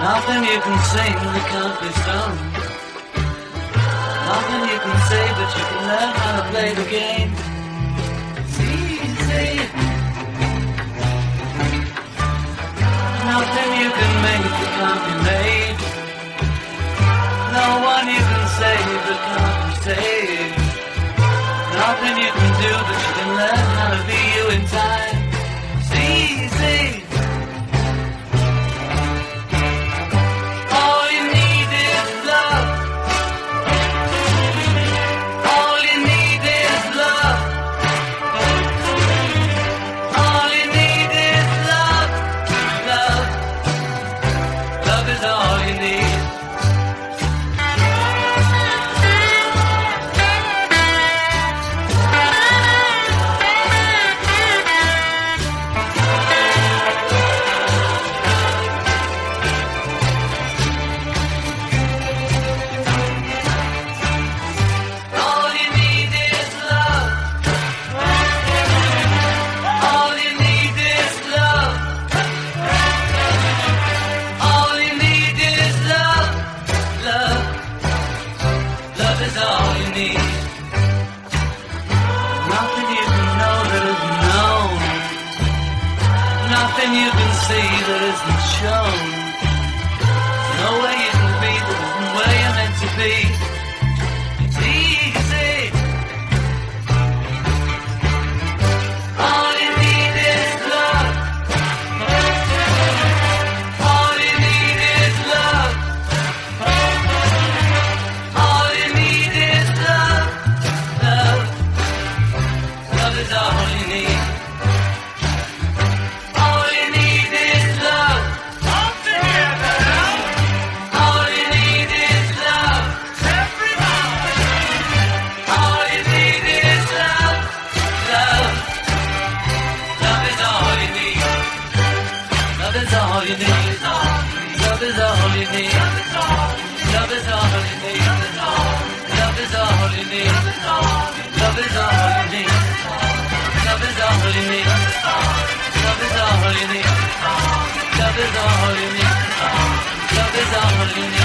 Nothing you can sing that can't be sung. Nothing you can say, but you can learn how to play the game. It's easy. Nothing you can make that can't be made. No one you can save that can't be saved. Nothing you can do, but you can learn how to be you in time. It's easy. You can see that isn't shown. No way you can be that isn't where you're meant to be. It's easy. All you need is love. All you need is love. All you need is love. Love. Love is all you need. Love is all you need. Love is all you need. Love is all you need. Love is all you need. Love is all you need. Love is all you need. Love is all you need. Love is all you need. Love is all you need.